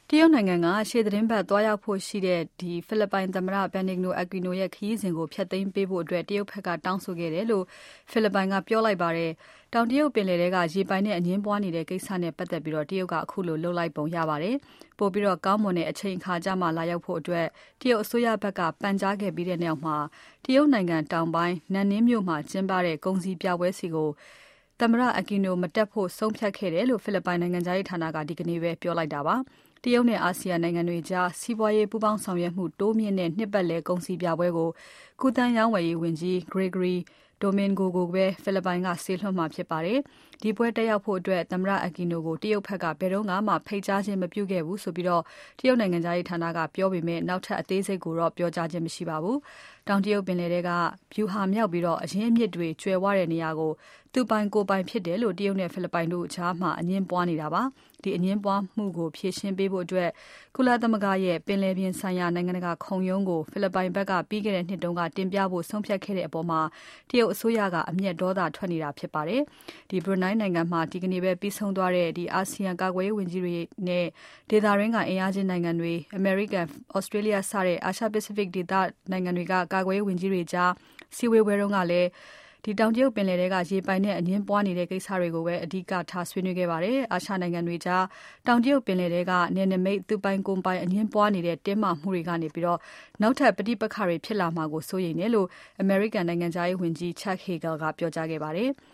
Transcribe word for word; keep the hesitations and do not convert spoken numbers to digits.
တရုတ်နိုင်ငံကရှေ့သတင်းပတ်သွားရောက်ဖို့ရှိတဲ့ဒီဖိလစ်ပိုင်သမ္မတ Benigno Aquino ရဲ့ခရီးစဉ်ကိုဖျက်သိမ်းပေးဖို့အတွက်တရုတ်ဘက်ကတောင်းဆိုခဲ့တယ်လို့ဖိလစ်ပိုင်ကပြောလိုက်ပါတယ်။တောင်တရုတ်ပင်လယ်ထဲကရေပိုင်နဲ့အငြင်းပွားနေတဲ့ကိစ္စနဲ့ပတ်သက်ပြီးတော့တရုတ်ကအခုလိုလုပ်လိုက်ပုံရပါတယ်။ပို့ပြီးတော့ကောင်းမွန်တဲ့အချိန်အခါကျမှလာရောက်ဖို့အတွက်တရုတ်အစိုးရဘက်ကပန်ကြားခဲ့ပြီးတဲ့နောက်မှာတရုတ်နိုင်ငံတောင်ပိုင်းနန်နင်းမြို့မှာကျင်းပတဲ့ကုန်စည်ပြပွဲစီကိုသမ္မတ Aquino မတက်ဖို့ဆုံးဖြတ်ခဲ့တယ်လို့ဖိလစ်ပိုင်နိုင်ငံသားရေးဌာနကဒီကနေ့ပဲပြောလိုက်တာပါ။တရုတ်နဲ့အာဆီယံနိုင်ငံတွေကြားစီးပွားရေးပူးပေါင်းဆောင်ရွက်မှုတိုးမြင့်တဲ့နှစ်ပတ်လည်ကုန်စည်ပြပွဲကိုကုသန်းရောင်းဝယ်ရေးဝန်ကြီး Gregory Domingo ကိုပဲဖိလစ်ပိုင်ကဆေလွှတ်မှာဖြစ်ပါတယ်။ဒီပွဲတက်ရောက်ဖို့အတွက်သမ္မတ Aquino ကိုတရုတ်ဘက်ကဘယ်တော့မှဖိတ်ကြားခြင်းမပြုခဲ့ဘူးဆိုပြီးတော့တရုတ်နိုင်ငံသားရေးဌာနကပြောပေမဲ့နောက်ထပ်အသေးစိတ်ကိုတော့ပြောကြားခြင်းမရှိပါဘူး။တောင်တရုတ်ပင်လယ်ထဲကဗျူဟာမြောက်ပြီးတော့အရင်းအမြစ်တွေကျွဲဝတဲ့နေရာကိုသူပိုင်ကိုပိုင်ဖြစ်တယ်လို့တရုတ်နဲ့ဖိလစ်ပိုင်တို့ကြားမှာအငင်းပွားနေတာပါ။ဒီအငင်းပွားမှုကိုဖြေရှင်းပေးဖို့အတွက်ကုလသမဂ္ဂရဲ့ပင်လယ်ပြင်ဆိုင်ရာနိုင်ငံတကာခုံရုံးကိုဖိလစ်ပိုင်ဘက်ကပြီးခဲ့တဲ့နှစ်တုန်းကတင်ပြဖို့ဆုံးဖြတ်ခဲ့တဲ့အပေါ်မှာတရုတ်အစိုးရကအမျက်ဒေါသထွက်နေတာဖြစ်ပါတယ်။ဒီဘရူနိုင်းနိုင်ငံမှာဒီကနေ့ပဲပြီးဆုံးသွားတဲ့ဒီအာဆီယံကာကွယ်ရေးဝန်ကြီးတွေနဲ့ဒေသရင်းကအင်အားကြီးနိုင်ငံတွေအမေရိကန်၊ဩစတြေးလျစတဲ့အာရှပစိဖိတ်ဒေသနိုင်ငံတွေကကာကွယ်ရေးဝန်ကြီးတွေကြားစီဝေးပွဲတုန်းကလည်းဒီတောင်တရုတ်ပင်လယ်ထဲကရေပိုင်နဲ့အငင်းပွားနေတဲ့ကိစ္စတွေကိုပဲအဓိကထားဆွေးနွေးခဲ့ပါတယ်။အာရှနိုင်ငံတွေကြားတောင်တရုတ်ပင်လယ်ထဲကနယ်နိမိတ်သူပိုင်ကိုပိုင်အငင်းပွားနေတဲ့တင်းမာမှုတွေကနေပြီးတော့နောက်ထပ်ပဋိပက္ခတွေဖြစ်လာမှာကိုစိုးရိမ်တယ်လို့အမေရိကန်နိုင်ငံသားရေးဝန်ကြီး Chuck Hagel ကပြောကြားခဲ့ပါတယ်။